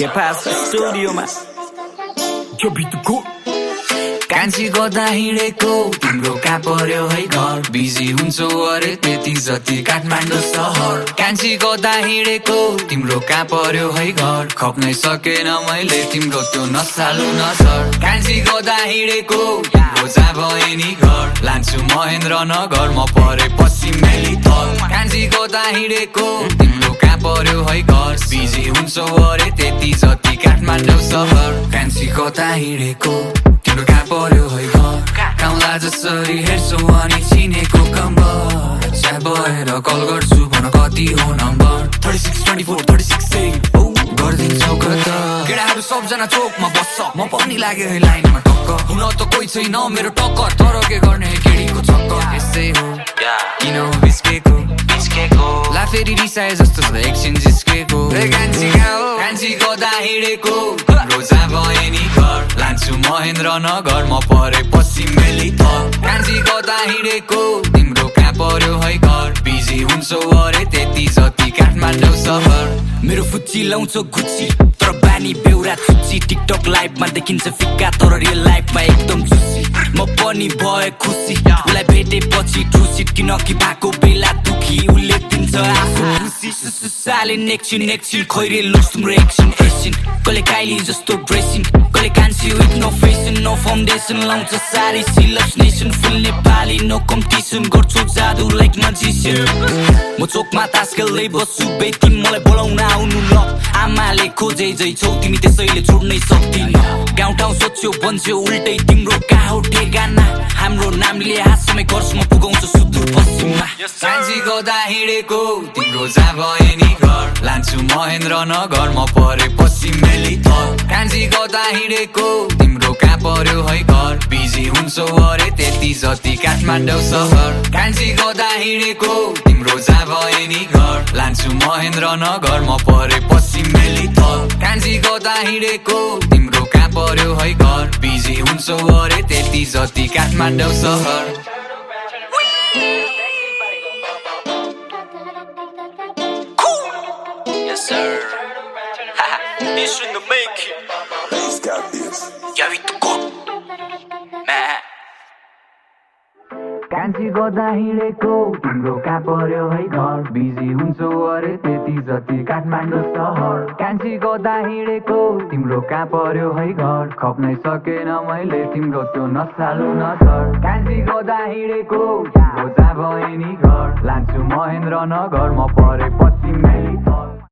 के पास स्टुडियोमा यो बिटको कान्छी कता हिँडेको तिम्रो कहाँ पर्यो है घर बिजी हुन्छौ अरे त्यति जति काठमाडौँ सहर कान्छी कता हिँडेको तिम्रो कहाँ पर्यो है घर खप्नै सकेन मैले तिम्रो त्यो नसालु नसर कान्छी कता हिँडेको तिम्रो जहाँ भए नि घर लान्छु महेन्द्र नगर म परे पश्चिमेली थर कान्छी कता हिँडेको तिम्रो कहाँ पर्यो है घर बिजी हुन्छौ अरे त्यति जति काठमाडौँ सहर कान्छी कता हिँडेको तिम्रो कहाँ पर्यो है घर काउँला जसरी हेर्छौ अनि चिनेको कम्बर चिया भएर कल गर्छु भन कति हो नम्बर 36 24 36 गरिदिन्छौ कता केटाहरू सबजना चोकमा बस्छ म पनि लाग्यो है लाइनमा टक्क हुन त कोही छैन मेरो टक्कर तर के गर्ने केडीको चक्कर यस्तै हो किन बिस्केको ला फेरि रिसाए जस्तो छ एकछिन जिस्केको कान्छी कहाँ हो कान्छी कता हिँडेको रोजा भए नि घर लान्छु महेन्द्र नगर म परे पश्चिमेली थर कान्छी कता हिँडेको तिम्रो कहाँ पर्यो है घर बिजी हुन्छौ अरे त्यति जति काठमाडौँ सहर मेरो फुच्ची लाउँछौ गुच्ची तर बानी बेउरा छुच्ची टिकटक लाइभमा देखिन्छ फिक्का तर रियल लाइफमा एकदम जुसी म पनि भए खुसी उलाई भेटेपछि ठुसी किनकि भएको बेला दुखी उले दिन्छ आँसु खुसी साले नेक्सिन खैरे लुक्स तिम्रो एक्सन कहिले काइली जस्तो ड्रेसिङ कहिले कान्छी with no fashion no foundation लाउँछ सारी सिलप्स nation full Nepali no competition गर्छु जादु लाइक म्याजिसियन म चोकमा तास खेल्दै बस्छु बेकिन मलाई बोलाउन आउनु ल आमाले खोजे जै छौ तिमी त्यसैले छोड्नै सक्दिन गाउँ ठाउँ सोध्छौ भन्छौ उल्टै तिम्रो कहाँ हो ठेगाना हाम्रो नामले हातसम्मै घरसम्म पुगाउँछ सुदूर पश्चिममा कान्छी कता हिँडेको तिम्रो जहाँ भए नि घर लान्छु महेन्द्र नगर म परे पश्चिमेली थर कान्छी कता हिँडेको तिम्रो कहाँ पर्यो है घर बिजी हुन्छौ अरे त्यति जति काठमाडौँ सहर कान्छी कता हिँडेको तिम्रो जहाँ भए नि घर लान्छु महेन्द्र नगर म परे पश्चिमेली थर कान्छी कता हिँडेको तिम्रो कहाँ पर्यो है घर बिजी हुन्छौ अरे त्यति जति काठमाडौँ सहर Yes sir. This in the making. He's got this. Ya vi tu con. कान्छी कता हिँडेको तिम्रो कहाँ पर्यो है घर बिजी हुन्छौ अरे त्यति जति काठमाडौँ सहर कान्छी कता हिँडेको तिम्रो कहाँ पर्यो है घर खप्नै सकेन मैले तिम्रो त्यो नसालु नसर कान्छी कता हिँडेको तिम्रो जहाँ भए नि घर लान्छु महेन्द्र नगर म परे पश्चिमेली